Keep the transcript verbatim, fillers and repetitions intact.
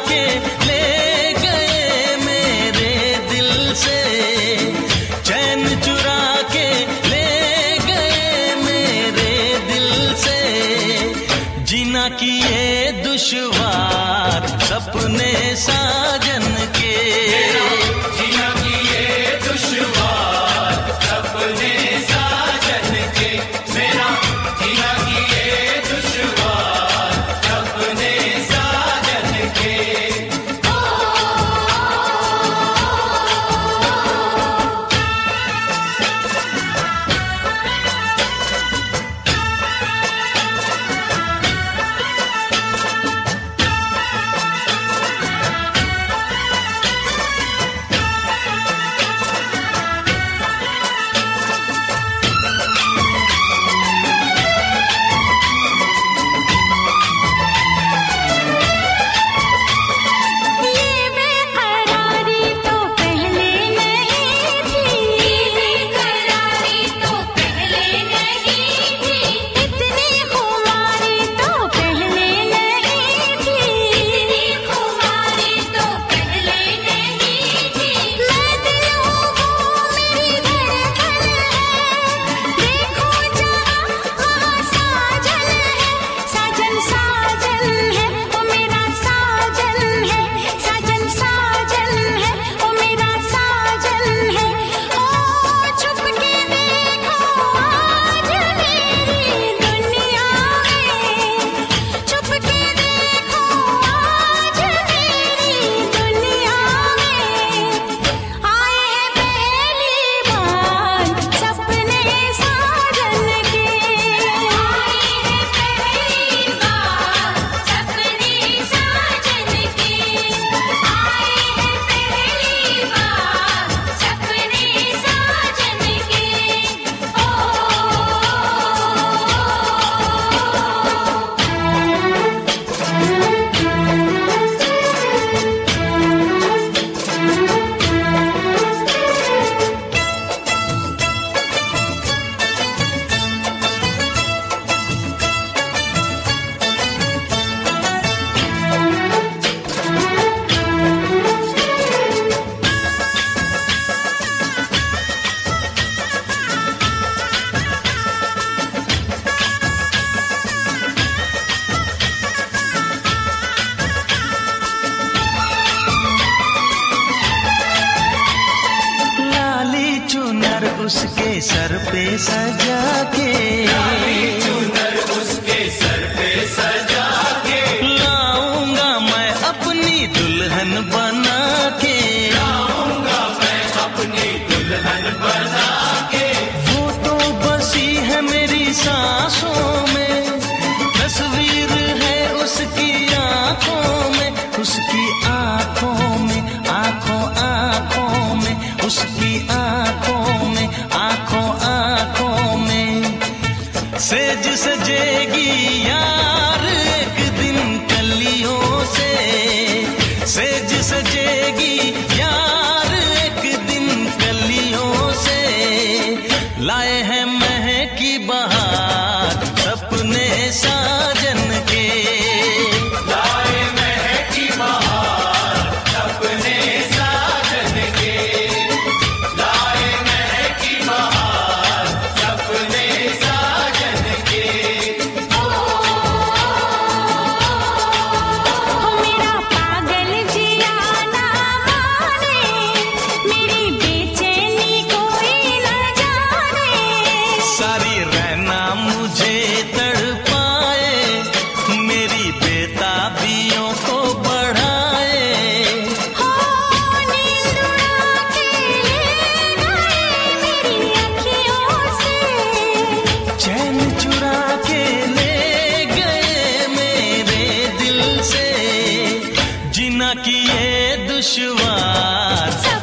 के ले गए मेरे दिल से, चैन चुरा के ले गए मेरे दिल से। जीना किए दुश्वार सपने साजन के, जीना किए दुश्वार सपने साजन के, मेरा जीना किए दुश्वार सपने साजन के। उसके सर पे सजा के, चुनर उसके सर पे सजा के, लाऊंगा मैं अपनी दुल्हन बना के, लाऊंगा मैं अपनी दुल्हन बना के। वो तो बसी है मेरी सांसों में, तस्वीर है उसकी आंखों में, उसकी आंखों में, आंखों आंखों में, उसकी आंखों में, आंखों आंखों में। सेज सजेगी यार एक दिन कलियों से, सेज सजेगी यार एक दिन कलियों से। लाए हैं महकी बहार सपने साजन के, लाए महकी बहार सपने साजन के, लाए महकी बहार सपने साजन के। मेरा पागल जिया ना माने, मेरी बेचैनी कोई ना जाने। सारी रहना मुझे तड़पाए, मेरी बेताबियों को बढ़ाए। हो नींद उड़ा के ले गए मेरी अखियों से, चैन चुरा के ले गए मेरे दिल से। जीना किए दुश्वार सब